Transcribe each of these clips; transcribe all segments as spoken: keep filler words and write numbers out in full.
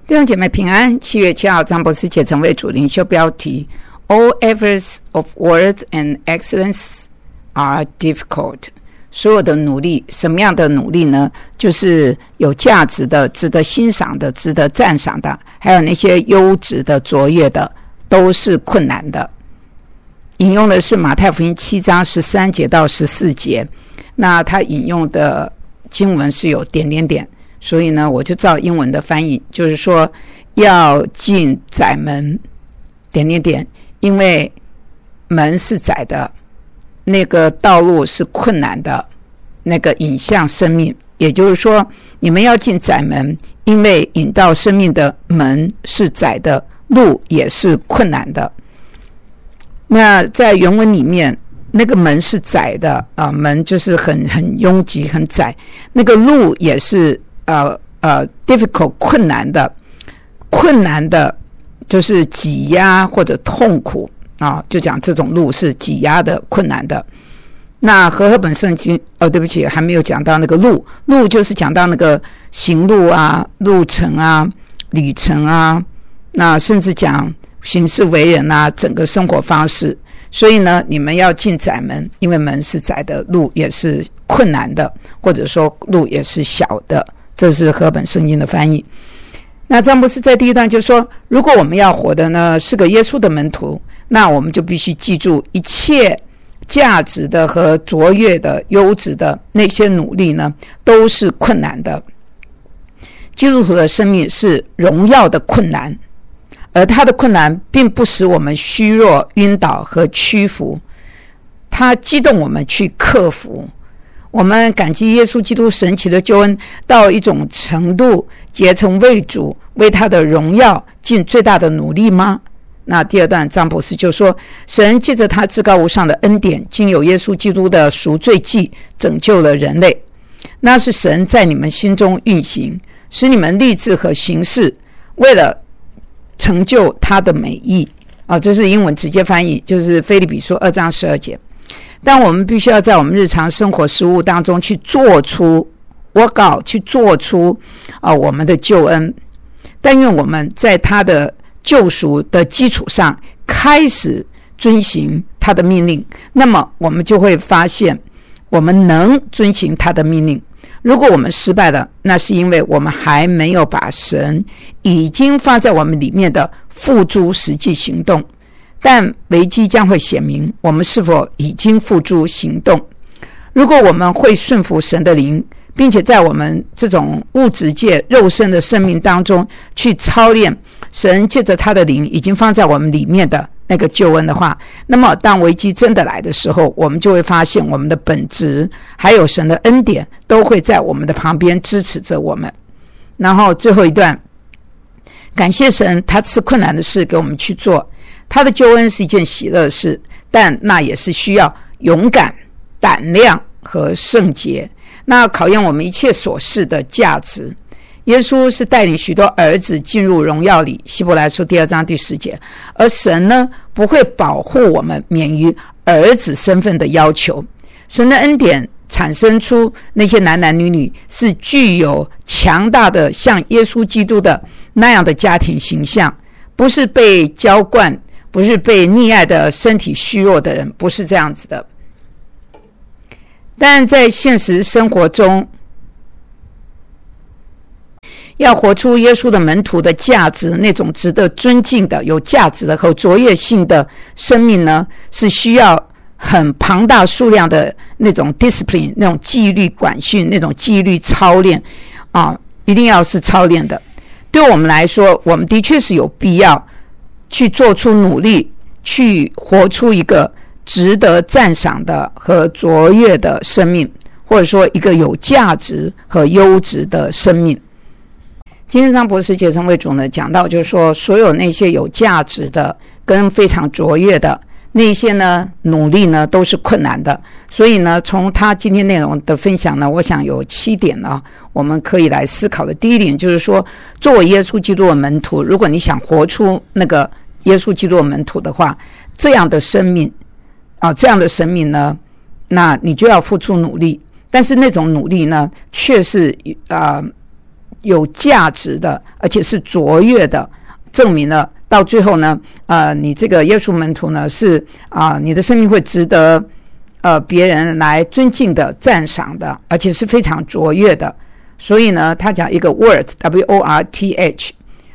弟兄姐妹平安。七月七号，张博士解成为主领袖标题 All efforts of worth and excellence are difficult。 所有的努力，什么样的努力呢？就是有价值的、值得欣赏的、值得赞赏的，还有那些优质的、卓越的，都是困难的。引用的是马太福音七章十三节到十四节，那他引用的经文是有点点点，所以呢，我就照英文的翻译，就是说要进窄门，点点点，因为门是窄的，那个道路是困难的，那个引向生命，也就是说，你们要进窄门，因为引到生命的门是窄的，路也是困难的。那在原文里面，那个门是窄的啊、呃，门就是很很拥挤、很窄，那个路也是呃呃 difficult 困难的，困难的就是挤压或者痛苦啊，就讲这种路是挤压的、困难的。那和合本圣经哦，对不起，还没有讲到那个路，路就是讲到那个行路啊、路程啊、旅程啊，那甚至讲行事为人啊，整个生活方式。所以呢，你们要进窄门，因为门是窄的，路也是困难的，或者说路也是小的，这是和本圣经的翻译。那詹姆斯在第一段就说，如果我们要活的呢是个耶稣的门徒，那我们就必须记住，一切价值的和卓越的、优质的那些努力呢，都是困难的。基督徒的生命是荣耀的困难，而他的困难并不使我们虚弱、晕倒和屈服，他激动我们去克服。我们感激耶稣基督神奇的救恩到一种程度，竭诚为主，为他的荣耀尽最大的努力吗？那第二段张博士就说，神借着他至高无上的恩典，经有耶稣基督的赎罪祭，拯救了人类。那是神在你们心中运行，使你们立志和行事，为了成就他的美意啊，这是英文直接翻译，就是腓立比书二章十二节。但我们必须要在我们日常生活事务当中去做出 work out， 去做出啊我们的救恩。但愿我们在他的救赎的基础上开始遵行他的命令，那么我们就会发现我们能遵行他的命令。如果我们失败了，那是因为我们还没有把神已经放在我们里面的付诸实际行动，但危机将会显明我们是否已经付诸行动。如果我们会顺服神的灵，并且在我们这种物质界肉身的生命当中去操练神借着他的灵已经放在我们里面的那个救恩的话，那么当危机真的来的时候，我们就会发现我们的本质还有神的恩典都会在我们的旁边支持着我们。然后最后一段，感谢神他赐困难的事给我们去做，他的救恩是一件喜乐的事，但那也是需要勇敢、胆量和圣洁，那考验我们一切所事的价值。耶稣是带领许多儿子进入荣耀里，希伯来书第二章第十节。而神呢，不会保护我们免于儿子身份的要求。神的恩典产生出那些男男女女是具有强大的像耶稣基督的那样的家庭形象，不是被浇灌，不是被溺爱的身体虚弱的人，不是这样子的。但在现实生活中，要活出耶稣的门徒的价值，那种值得尊敬的、有价值的和卓越性的生命呢，是需要很庞大数量的那种 discipline， 那种纪律管训，那种纪律操练啊，一定要是操练的。对我们来说，我们的确是有必要去做出努力，去活出一个值得赞赏的和卓越的生命，或者说一个有价值和优质的生命。今天张博士解成为主呢，讲到就是说，所有那些有价值的跟非常卓越的那些呢，努力呢都是困难的。所以呢，从他今天内容的分享呢，我想有七点呢，我们可以来思考的。第一点就是说，作为耶稣基督的门徒，如果你想活出那个耶稣基督的门徒的话，这样的生命啊，这样的生命呢，那你就要付出努力。但是那种努力呢，却是啊。呃有价值的，而且是卓越的，证明了到最后呢，呃，你这个耶稣门徒呢是啊、呃，你的生命会值得呃别人来尊敬的、赞赏的，而且是非常卓越的。所以呢，他讲一个 worth W O R T H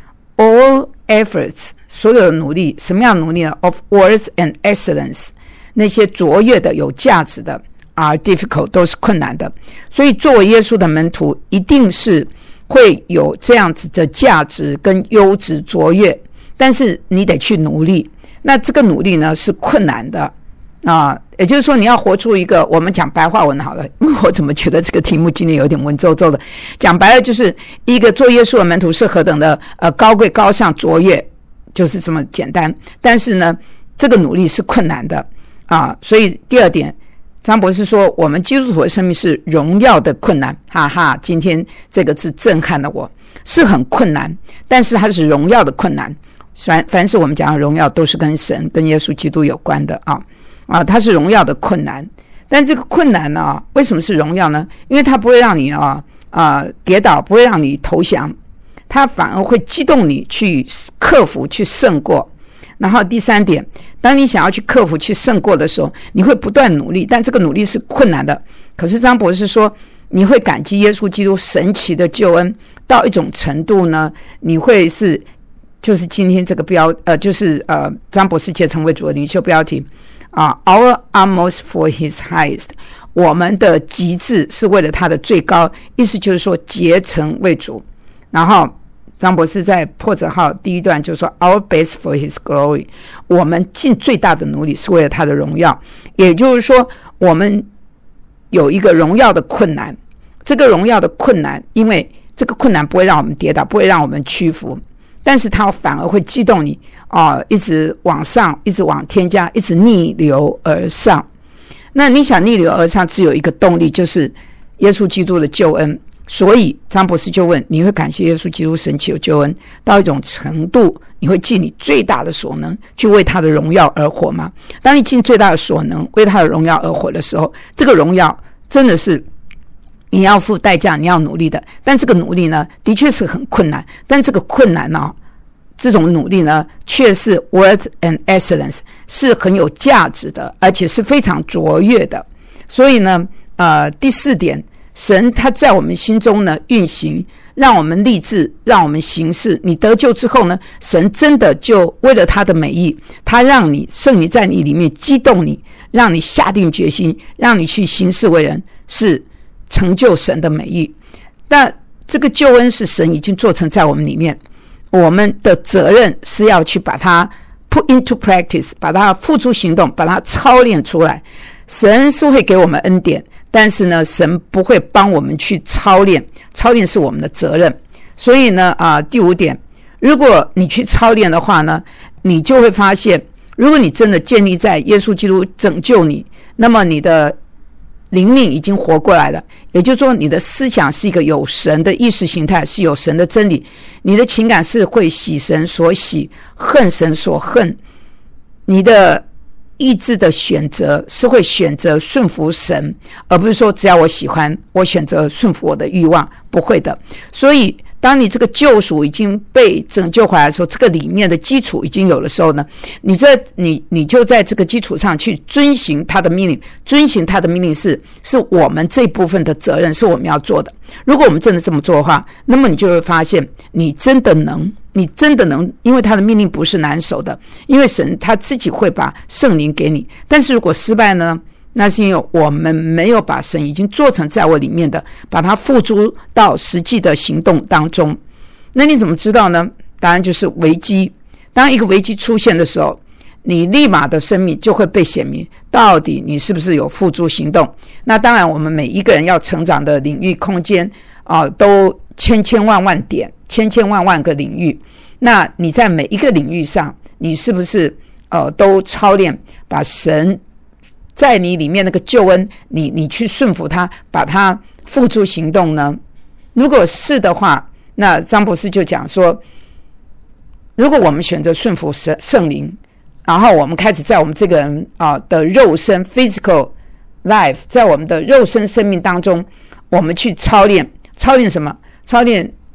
all efforts 所有的努力，什么样的努力呢 ？of worth and excellence 那些卓越的、有价值的 are difficult 都是困难的。所以作为耶稣的门徒，一定是会有这样子的价值跟优质卓越，但是你得去努力。那这个努力呢是困难的啊，也就是说你要活出一个，我们讲白话文好了，我怎么觉得这个题目今天有点文绉绉的，讲白了就是一个做耶稣的门徒是何等的呃高贵高尚卓越，就是这么简单。但是呢这个努力是困难的啊，所以第二点张博士说我们基督徒的生命是荣耀的困难，哈哈，今天这个字震撼了我，是很困难，但是它是荣耀的困难。凡凡是我们讲的荣耀都是跟神跟耶稣基督有关的啊啊，它是荣耀的困难。但这个困难呢、啊，为什么是荣耀呢？因为它不会让你啊啊跌倒，不会让你投降，它反而会激动你去克服、去胜过。然后第三点，当你想要去克服、去胜过的时候，你会不断努力，但这个努力是困难的。可是张博士说，你会感激耶稣基督神奇的救恩到一种程度呢，你会是。就是今天这个标呃，就是呃，张博士界成为主的领袖标题啊、uh, ，Our utmost for His highest， 我们的极致是为了他的最高，意思就是说竭诚为主。然后张博士在破折号第一段就说 Our best for His glory， 我们尽最大的努力是为了他的荣耀，也就是说我们有一个荣耀的困难，这个荣耀的困难，因为这个困难不会让我们跌倒，不会让我们屈服。但是它反而会激动你啊、呃，一直往上，一直往添加，一直逆流而上。那你想逆流而上，只有一个动力，就是耶稣基督的救恩。所以张博士就问：你会感谢耶稣基督神奇的救恩到一种程度，你会尽你最大的所能去为他的荣耀而活吗？当你尽最大的所能为他的荣耀而活的时候，这个荣耀真的是你要付代价，你要努力的。但这个努力呢，的确是很困难。但这个困难呢、哦，这种努力呢，却是 worth and excellence， 是很有价值的，而且是非常卓越的。所以呢，呃，第四点，神他在我们心中呢运行，让我们立志，让我们行事。你得救之后呢，神真的就为了他的美意，他让你圣灵在你里面激动你，让你下定决心，让你去行事为人，是成就神的美意。但这个救恩是神已经做成在我们里面，我们的责任是要去把它 put into practice， 把它付诸行动，把它操练出来。神是会给我们恩典，但是呢，神不会帮我们去操练，操练是我们的责任。所以呢，啊、呃，第五点，如果你去操练的话呢，你就会发现，如果你真的建立在耶稣基督拯救你，那么你的灵命已经活过来了，也就是说你的思想是一个有神的意识形态，是有神的真理，你的情感是会喜神所喜，恨神所恨，你的意志的选择是会选择顺服神，而不是说只要我喜欢我选择顺服我的欲望，不会的。所以当你这个救赎已经被拯救回来的时候，这个里面的基础已经有的时候呢，你在你你就在这个基础上去遵行他的命令，遵行他的命令是是我们这部分的责任，是我们要做的。如果我们真的这么做的话，那么你就会发现你真的能你真的能，因为他的命令不是难守的，因为神他自己会把圣灵给你。但是如果失败呢，那是因为我们没有把神已经做成在我里面的，把它付诸到实际的行动当中。那你怎么知道呢？当然就是危机。当一个危机出现的时候，你立马的生命就会被显明，到底你是不是有付诸行动。那当然我们每一个人要成长的领域空间啊、呃，都千千万万点，千千万万个领域。那你在每一个领域上，你是不是呃都操练，把神在你里面那个救恩，你你去顺服他，把它付诸行动呢？如果是的话，那张博士就讲说，如果我们选择顺服圣圣灵，然后我们开始在我们这个人啊的肉身 physical life， 在我们的肉身生命当中，我们去操练，操练什么？操练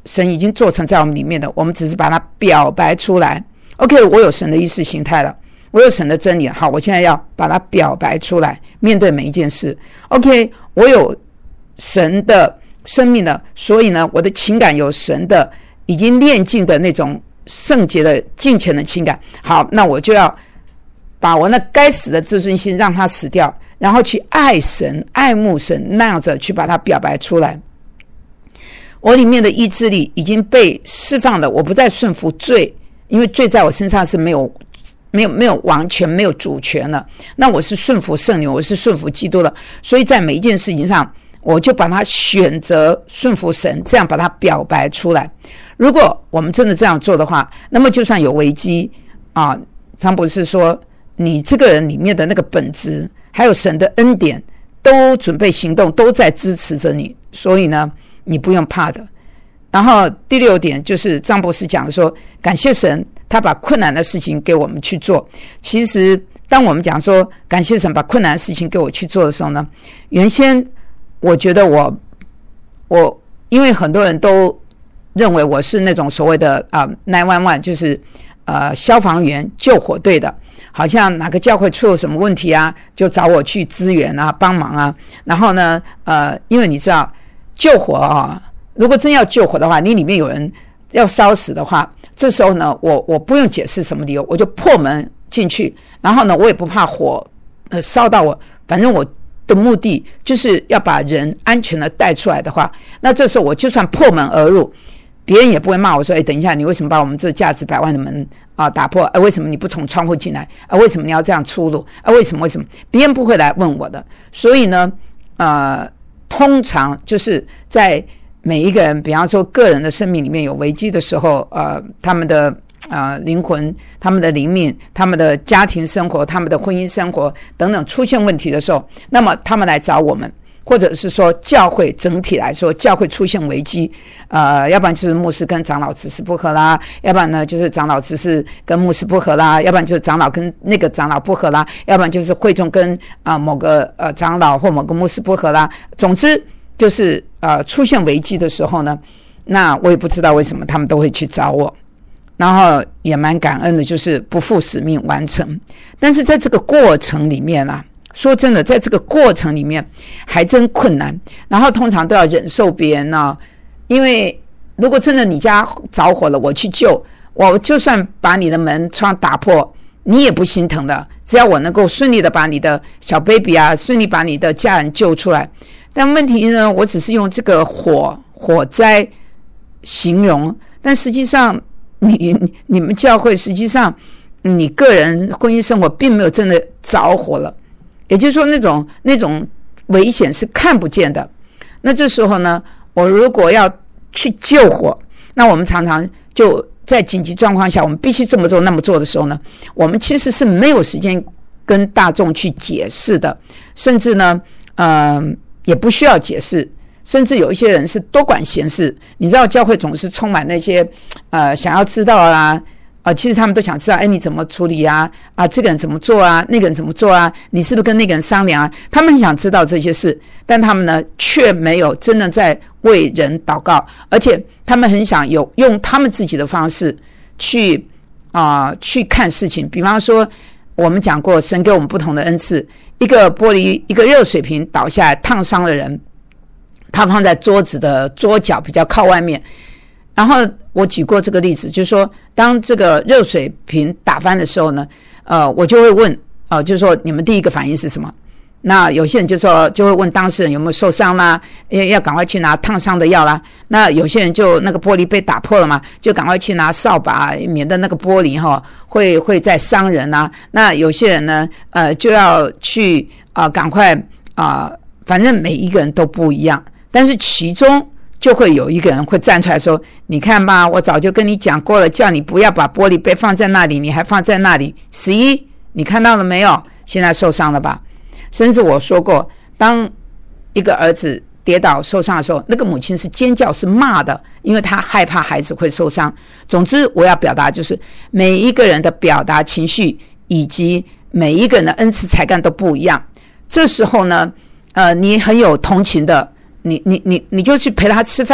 神已经做成在我们里面的，我们只是把它表白出来。 OK， 我有神的意识形态了，我有神的真理，好，我现在要把它表白出来，面对每一件事。 OK， 我有神的生命了，所以呢我的情感有神的已经炼净的那种圣洁的敬虔的情感，好，那我就要把我那该死的自尊心让它死掉，然后去爱神爱慕神，那样子去把它表白出来。我里面的意志力已经被释放了，我不再顺服罪，因为罪在我身上是没有没有没有王权，没有主权了，那我是顺服圣灵，我是顺服基督了，所以在每一件事情上我就把它选择顺服神，这样把它表白出来。如果我们真的这样做的话，那么就算有危机啊，张博士说你这个人里面的那个本质还有神的恩典都准备行动，都在支持着你，所以呢你不用怕的。然后第六点就是张博士讲的说，感谢神他把困难的事情给我们去做。其实当我们讲说感谢神把困难的事情给我去做的时候呢，原先我觉得我我因为很多人都认为我是那种所谓的啊九一一，就是呃消防员救火队的，好像哪个教会出了什么问题啊，就找我去支援啊帮忙啊。然后呢呃因为你知道救火啊，如果真要救火的话，你里面有人要烧死的话，这时候呢我我不用解释什么理由，我就破门进去，然后呢我也不怕火呃烧到我，反正我的目的就是要把人安全的带出来的话，那这时候我就算破门而入，别人也不会骂我说，哎，等一下，你为什么把我们这价值百万的门啊打破？哎，为什么你不从窗户进来？啊，为什么你要这样出入？啊，为什么？为什么？别人不会来问我的。所以呢，呃，通常就是在每一个人，比方说个人的生命里面有危机的时候，呃，他们的呃灵魂、他们的灵命、他们的家庭生活、他们的婚姻生活等等出现问题的时候，那么他们来找我们。或者是说教会整体来说，教会出现危机，呃，要不然就是牧师跟长老执事不合啦，要不然呢就是长老执事跟牧师不合啦，要不然就是长老跟那个长老不合啦，要不然就是会众跟啊、呃、某个呃长老或某个牧师不合啦。总之就是呃出现危机的时候呢，那我也不知道为什么他们都会去找我，然后也蛮感恩的，就是不负使命完成。但是在这个过程里面啊，说真的，在这个过程里面还真困难，然后通常都要忍受别人呢、啊，因为如果真的你家着火了，我去救，我就算把你的门窗打破，你也不心疼的，只要我能够顺利的把你的小 baby 啊，顺利把你的家人救出来。但问题呢，我只是用这个火火灾形容，但实际上你你们教会实际上你个人婚姻生活并没有真的着火了。也就是说那种那种危险是看不见的。那这时候呢，我如果要去救火，那我们常常就在紧急状况下我们必须这么做那么做的时候呢，我们其实是没有时间跟大众去解释的，甚至呢呃也不需要解释，甚至有一些人是多管闲事。你知道教会总是充满那些呃想要知道啦，呃，其实他们都想知道，哎，你怎么处理啊？啊，这个人怎么做啊？那个人怎么做啊？你是不是跟那个人商量啊？他们很想知道这些事，但他们呢，却没有真的在为人祷告，而且他们很想有用他们自己的方式去啊、呃、去看事情。比方说，我们讲过，神给我们不同的恩赐，一个玻璃一个热水瓶倒下来烫伤了人，他放在桌子的桌角比较靠外面。然后我举过这个例子，就是说当这个热水瓶打翻的时候呢，呃，我就会问，呃，就是说你们第一个反应是什么？那有些人就说就会问当事人有没有受伤啦，要赶快去拿烫伤的药啦。那有些人就那个玻璃被打破了嘛，就赶快去拿扫把，免得那个玻璃哈会会再伤人啊。那有些人呢，呃，就要去啊、呃，赶快啊、呃，反正每一个人都不一样，但是其中就会有一个人会站出来说，你看吧，我早就跟你讲过了，叫你不要把玻璃杯放在那里，你还放在那里，十一你看到了没有？现在受伤了吧？甚至我说过，当一个儿子跌倒受伤的时候，那个母亲是尖叫是骂的，因为他害怕孩子会受伤。总之我要表达就是每一个人的表达情绪以及每一个人的恩赐才干都不一样。这时候呢呃，你很有同情的，你你你你就去陪他吃饭，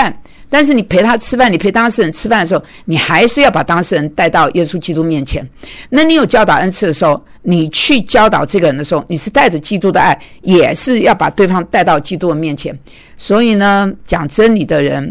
但是你陪他吃饭，你陪当事人吃饭的时候，你还是要把当事人带到耶稣基督面前。那你有教导恩赐的时候，你去教导这个人的时候，你是带着基督的爱，也是要把对方带到基督的面前。所以呢，讲真理的人，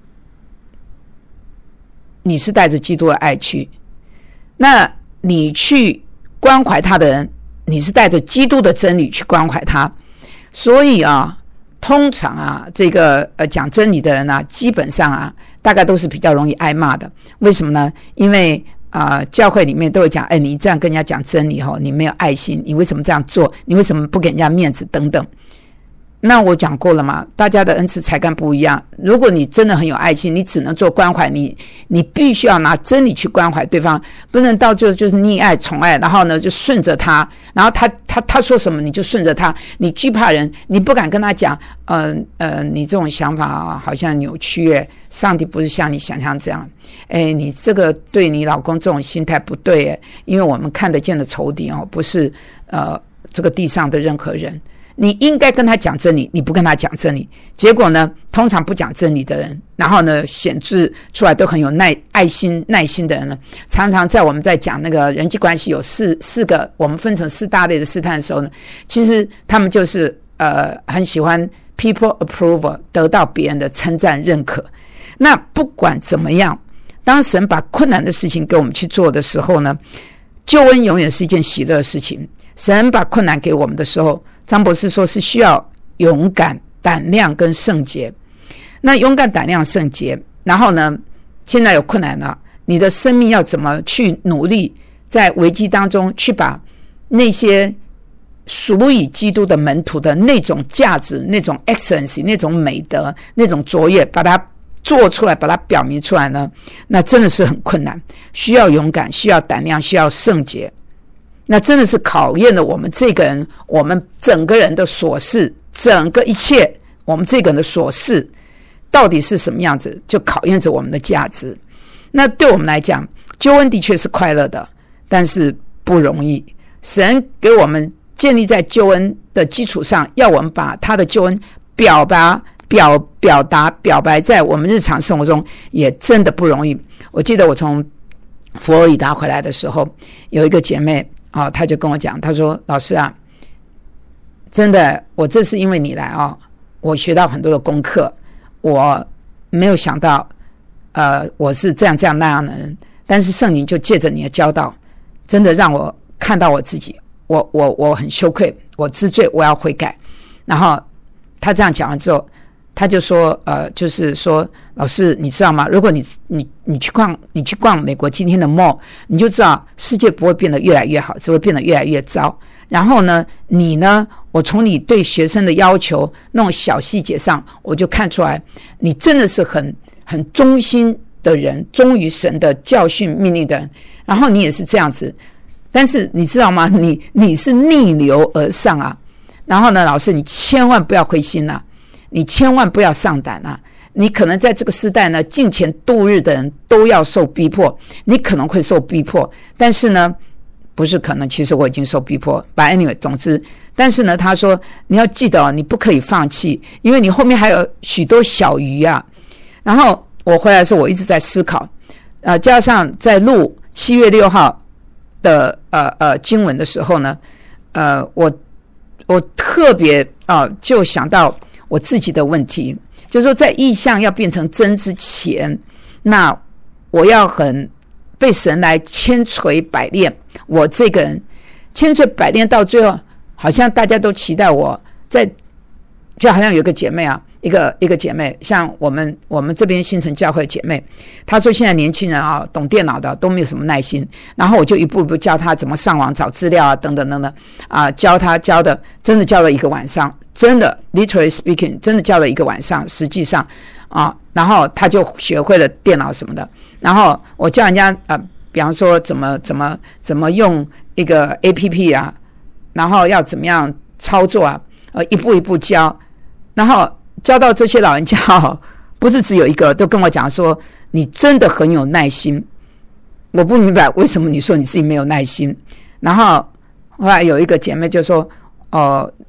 你是带着基督的爱去，那你去关怀他的人，你是带着基督的真理去关怀他。所以啊，通常啊，这个呃讲真理的人啊，基本上啊，大概都是比较容易挨骂的。为什么呢？因为啊、呃，教会里面都会讲，哎，你这样跟人家讲真理哦，你没有爱心，你为什么这样做？你为什么不给人家面子？等等。那我讲过了嘛，大家的恩赐才干不一样。如果你真的很有爱心，你只能做关怀，你你必须要拿真理去关怀对方，不能到最后就是溺爱宠爱，然后呢就顺着他，然后他他他说什么你就顺着他，你惧怕人，你不敢跟他讲，呃呃，你这种想法好像扭曲诶，上帝不是像你想象这样，诶，你这个对你老公这种心态不对诶，因为我们看得见的仇敌哦，不是呃这个地上的任何人。你应该跟他讲真理，你不跟他讲真理，结果呢，通常不讲真理的人，然后呢显示出来都很有耐爱心耐心的人呢，常常在我们在讲那个人际关系有四四个，我们分成四大类的试探的时候呢，其实他们就是呃很喜欢 people approval， 得到别人的称赞认可。那不管怎么样，当神把困难的事情给我们去做的时候呢，救恩永远是一件喜乐的事情。神把困难给我们的时候，张博士说是需要勇敢、胆量跟圣洁。那勇敢、胆量、圣洁，然后呢，现在有困难了，你的生命要怎么去努力，在危机当中去把那些属于基督的门徒的那种价值、那种 excellence、那种美德、那种卓越，把它做出来，把它表明出来呢？那真的是很困难，需要勇敢，需要胆量，需要圣洁。那真的是考验了我们这个人，我们整个人的所事，整个一切，我们这个人的所事到底是什么样子，就考验着我们的价值。那对我们来讲，救恩的确是快乐的，但是不容易。神给我们建立在救恩的基础上，要我们把他的救恩表达表表达表白在我们日常生活中，也真的不容易。我记得我从佛罗里达回来的时候，有一个姐妹哦，他就跟我讲，他说：“老师啊，真的，我这是因为你来哦，我学到很多的功课，我没有想到，呃，我是这样这样那样的人，但是圣灵就借着你的教导，真的让我看到我自己，我我我很羞愧，我知罪，我要悔改。”然后他这样讲完之后，他就说，呃，就是说，老师，你知道吗？如果你你你去逛，你去逛美国今天的 mall， 你就知道世界不会变得越来越好，只会变得越来越糟。然后呢，你呢，我从你对学生的要求那种小细节上，我就看出来，你真的是很很忠心的人，忠于神的教训命令的人。然后你也是这样子，但是你知道吗？你你是逆流而上啊。然后呢，老师，你千万不要灰心啊。你千万不要上胆啊！你可能在这个时代呢，敬虔度日的人都要受逼迫，你可能会受逼迫，但是呢，不是可能，其实我已经受逼迫。But anyway， 总之，但是呢，他说你要记得哦，你不可以放弃，因为你后面还有许多小鱼啊。然后我回来的时候，我一直在思考，呃，加上在录七月六号的呃呃经文的时候呢，呃，我我特别啊、呃，就想到我自己的问题，就是说在异象要变成真之前，那我要很被神来千锤百炼，我这个人千锤百炼到最后，好像大家都期待我在，就好像有一个姐妹啊，一个一个姐妹，像我们我们这边新城教会的姐妹，她说现在年轻人啊，懂电脑的都没有什么耐心，然后我就一步一步教她怎么上网找资料啊，等等等等啊，教她教的真的教了一个晚上，真的 literally speaking 真的教了一个晚上，实际上啊，然后她就学会了电脑什么的，然后我教人家呃，比方说怎么怎么怎么用一个 A P P 啊，然后要怎么样操作啊，呃，一步一步教，然后教到这些老人家哦，不是只有一个，都跟我讲说你真的很有耐心。我不明白为什么你说你自己没有耐心。然后后来有一个姐妹就说，哦、呃，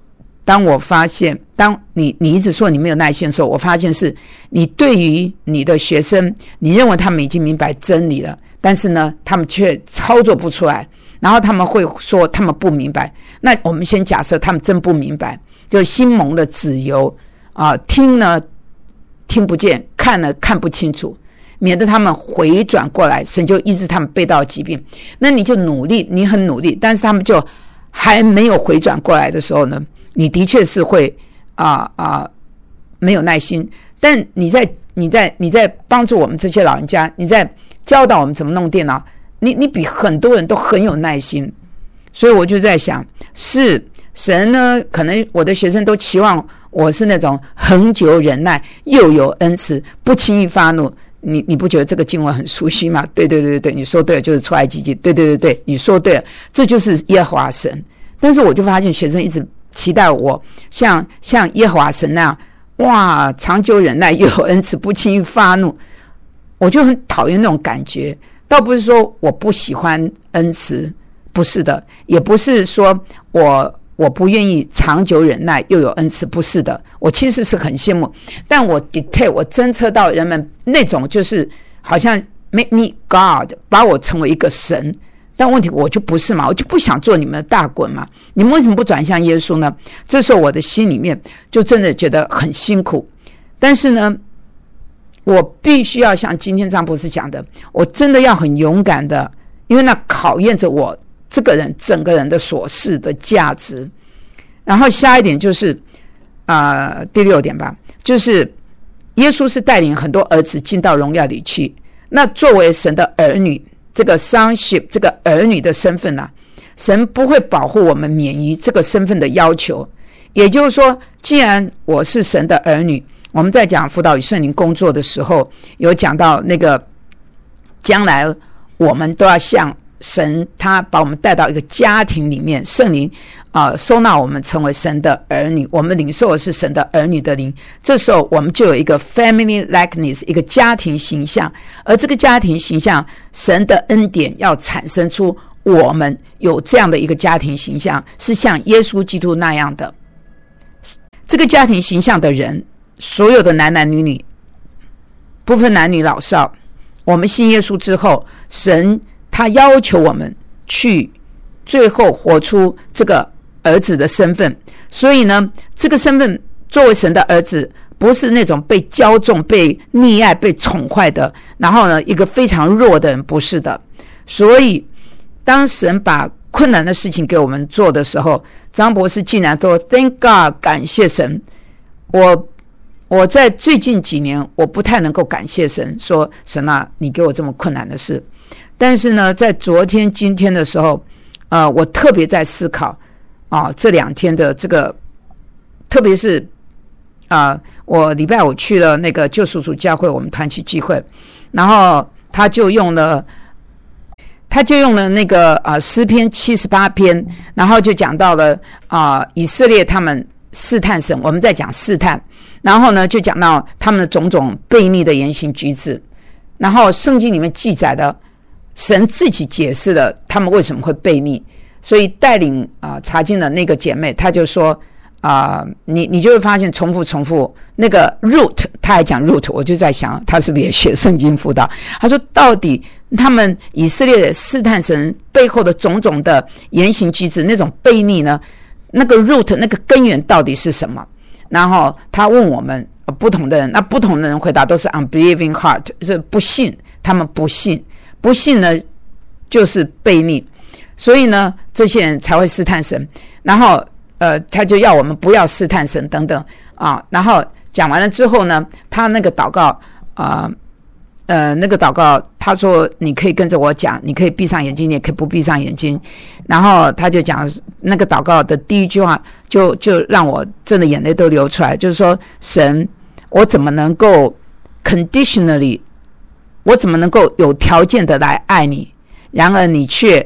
当我发现，当你你一直说你没有耐心的时候，我发现是你对于你的学生，你认为他们已经明白真理了，但是呢，他们却操作不出来，然后他们会说他们不明白。那我们先假设他们真不明白，就心蒙的自由啊、呃，听呢听不见，看呢看不清楚，免得他们回转过来，神就医治他们背道疾病。那你就努力，你很努力，但是他们就还没有回转过来的时候呢，你的确是会啊啊、呃、没有耐心。但你在你在你在帮助我们这些老人家，你在教导我们怎么弄电脑，你你比很多人都很有耐心。所以我就在想，是神呢，可能我的学生都期望我是那种恒久忍耐，又有恩慈，不轻易发怒。你你不觉得这个经文很熟悉吗？对对对对，你说对了，就是出埃及记。对对对对，你说对了，这就是耶和华神。但是我就发现学生一直期待我像像耶和华神那样，哇，长久忍耐，又有恩慈，不轻易发怒。我就很讨厌那种感觉。倒不是说我不喜欢恩慈，不是的，也不是说我我不愿意长久忍耐又有恩慈，不是的，我其实是很羡慕，但我 detect 我侦测到人们那种就是好像 make me God， 把我成为一个神。但问题我就不是嘛，我就不想做你们的大滚嘛，你们为什么不转向耶稣呢？这时候我的心里面就真的觉得很辛苦。但是呢，我必须要像今天张博士讲的，我真的要很勇敢的，因为那考验着我这个人整个人的所事的价值。然后下一点就是呃，第六点吧，就是耶稣是带领很多儿子进到荣耀里去。那作为神的儿女，这个 sonship 这个儿女的身份啊，神不会保护我们免于这个身份的要求。也就是说，既然我是神的儿女，我们在讲辅导与圣灵工作的时候，有讲到那个将来我们都要像神，他把我们带到一个家庭里面，圣灵啊、呃、收纳我们成为神的儿女，我们领受的是神的儿女的灵。这时候我们就有一个 family likeness， 一个家庭形象，而这个家庭形象，神的恩典要产生出我们有这样的一个家庭形象，是像耶稣基督那样的。这个家庭形象的人，所有的男男女女，不分男女老少，我们信耶稣之后，神他要求我们去最后活出这个儿子的身份。所以呢，这个身份作为神的儿子，不是那种被骄纵、被溺爱、被宠坏的，然后呢一个非常弱的人，不是的。所以当神把困难的事情给我们做的时候，张博士竟然说 Thank God， 感谢神。我我在最近几年我不太能够感谢神，说神啊，你给我这么困难的事。但是呢，在昨天今天的时候，呃，我特别在思考啊，这两天的这个，特别是啊、呃，我礼拜五去了那个救赎主教会，我们团契聚会，然后他就用了，他就用了那个啊诗篇七十八篇，然后就讲到了啊、呃、以色列他们试探神，我们在讲试探，然后呢就讲到他们的种种悖逆的言行举止，然后圣经里面记载的。神自己解释了他们为什么会悖逆，所以带领啊、呃、查经的那个姐妹，她就说啊、呃，你你就会发现重复重复那个 root， 她还讲 root， 我就在想她是不是也学圣经辅导？她说到底他们以色列试探神背后的种种的言行举止，那种悖逆呢，那个 root 那个根源到底是什么？然后她问我们、呃、不同的人，那不同的人回答都是 unbelieving heart， 是不信，他们不信。不信呢就是悖逆，所以呢这些人才会试探神，然后呃他就要我们不要试探神等等啊。然后讲完了之后呢，他那个祷告啊 呃, 呃那个祷告他说你可以跟着我讲，你可以闭上眼睛，你也可以不闭上眼睛。然后他就讲那个祷告的第一句话就就让我真的眼泪都流出来，就是说神，我怎么能够 conditionally，我怎么能够有条件的来爱你？然而你却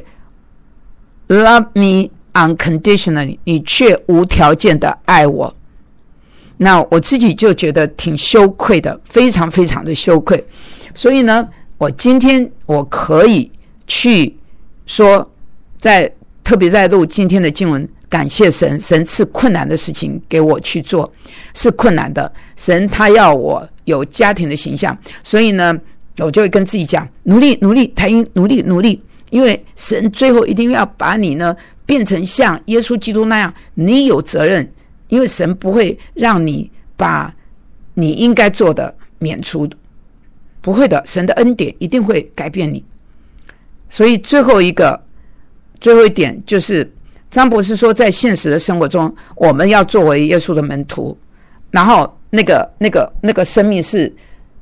love me unconditionally， 你却无条件的爱我。那我自己就觉得挺羞愧的，非常非常的羞愧。所以呢，我今天我可以去说，在特别在录今天的经文， 感谢神，神赐困难的事情给我去做，是困难的。神他要我有家庭的形象，所以呢，我就会跟自己讲，努力努力，台英努力努力，因为神最后一定要把你呢变成像耶稣基督那样，你有责任，因为神不会让你把你应该做的免除，不会的，神的恩典一定会改变你。所以最后一个最后一点就是张博士说，在现实的生活中，我们要作为耶稣的门徒，然后那个那个那个生命是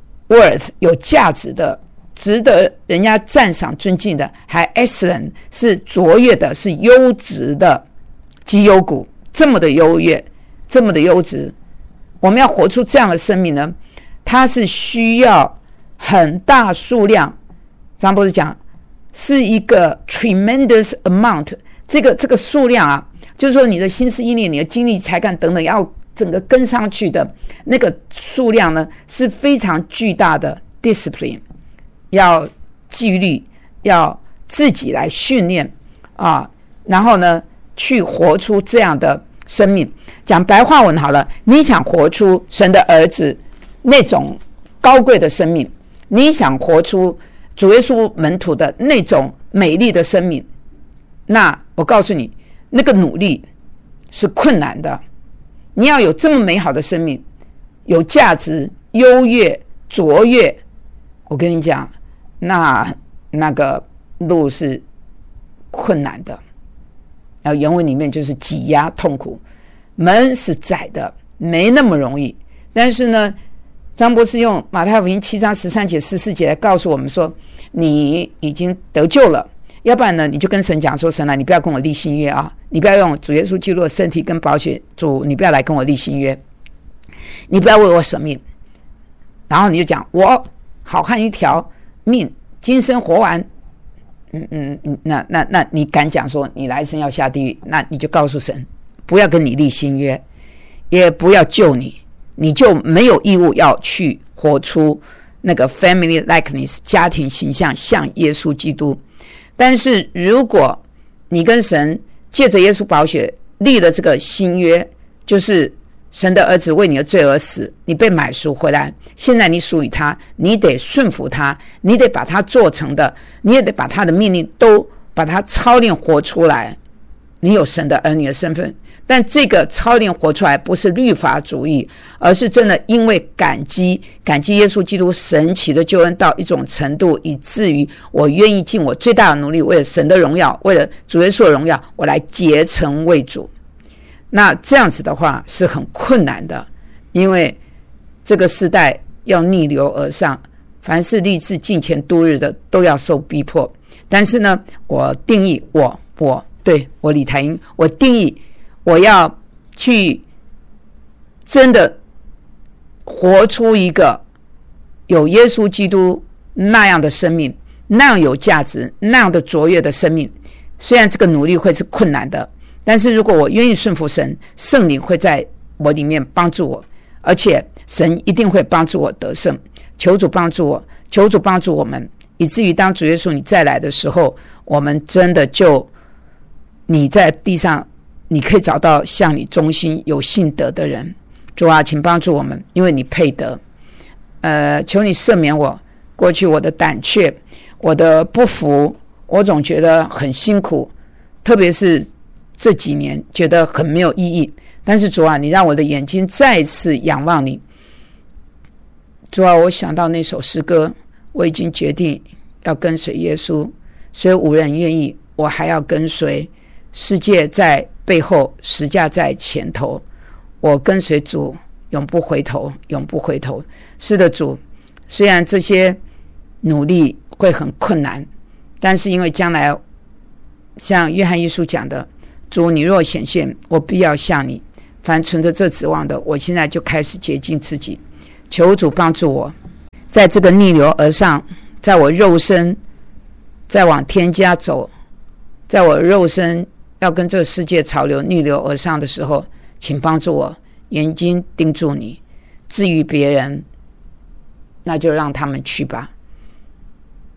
worth 有价值的，值得人家赞赏尊敬的，还 excellent 是卓越的，是优质的绩优股，这么的优越，这么的优质。我们要活出这样的生命呢，它是需要很大数量，张博士讲是一个 tremendous amount， 这个这个数量啊，就是说你的心思意念、你的精力、才干等等，要整个跟上去的那个数量呢，是非常巨大的 discipline， 要纪律，要自己来训练啊，然后呢，去活出这样的生命。讲白话文好了，你想活出神的儿子那种高贵的生命，你想活出主耶稣门徒的那种美丽的生命，那我告诉你，那个努力是困难的。你要有这么美好的生命，有价值、优越、卓越，我跟你讲，那那个路是困难的。然后原文里面就是挤压、痛苦，门是窄的，没那么容易。但是呢，张博士用马太福音七章十三节、十四节来告诉我们说，你已经得救了。要不然呢，你就跟神讲说，神啊，你不要跟我立新约啊，你不要用主耶稣基督的身体跟宝血，主你不要来跟我立新约，你不要为我舍命。然后你就讲，我好汉一条命，今生活完，嗯嗯，那那那你敢讲说你来生要下地狱，那你就告诉神，不要跟你立新约，也不要救你，你就没有义务要去活出那个 family likeness 家庭形象，像耶稣基督。但是如果你跟神借着耶稣宝血立了这个新约，就是神的儿子为你的罪而死，你被买赎回来，现在你属于他，你得顺服他，你得把他做成的，你也得把他的命令都把它操练活出来，你有神的儿女的身份。但这个操练活出来不是律法主义，而是真的因为感激感激耶稣基督神奇的救恩到一种程度，以至于我愿意尽我最大的努力，为了神的荣耀，为了主耶稣的荣耀，我来竭诚为主。那这样子的话是很困难的，因为这个时代要逆流而上，凡是立志敬虔度日的都要受逼迫。但是呢，我定义我我对我李台英，我定义我要去真的活出一个有耶稣基督那样的生命，那样有价值，那样的卓越的生命。虽然这个努力会是困难的，但是如果我愿意顺服神，圣灵会在我里面帮助我，而且神一定会帮助我得胜。求主帮助我，求主帮助我们，以至于当主耶稣你再来的时候，我们真的就你在地上你可以找到像你忠心有信德的人。主啊，请帮助我们，因为你配得。呃，求你赦免我过去我的胆怯，我的不服，我总觉得很辛苦，特别是这几年觉得很没有意义。但是主啊，你让我的眼睛再次仰望你。主啊，我想到那首诗歌，我已经决定要跟随耶稣，所以无人愿意，我还要跟随。世界在背后，十架在前头，我跟随主，永不回头，永不回头。是的，主，虽然这些努力会很困难，但是因为将来像约翰一书讲的，主，你若显现，我必要向你。凡存着这指望的，我现在就开始洁净自己。求主帮助我，在这个逆流而上，在我肉身再往天家走，在我肉身要跟这个世界潮流逆流而上的时候，请帮助我眼睛盯住你。至于别人，那就让他们去吧。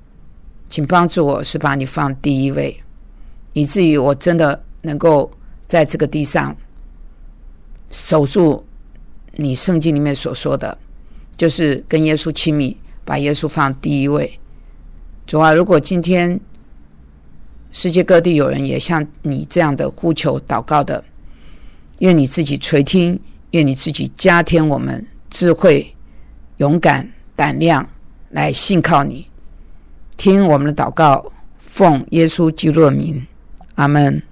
请帮助我是把你放第一位，以至于我真的能够在这个地上守住你圣经里面所说的，就是跟耶稣亲密，把耶稣放第一位。主啊，如果今天世界各地有人也像你这样的呼求祷告的，愿你自己垂听，愿你自己加添我们智慧、勇敢、胆量来信靠你。听我们的祷告，奉耶稣基督的名，阿们。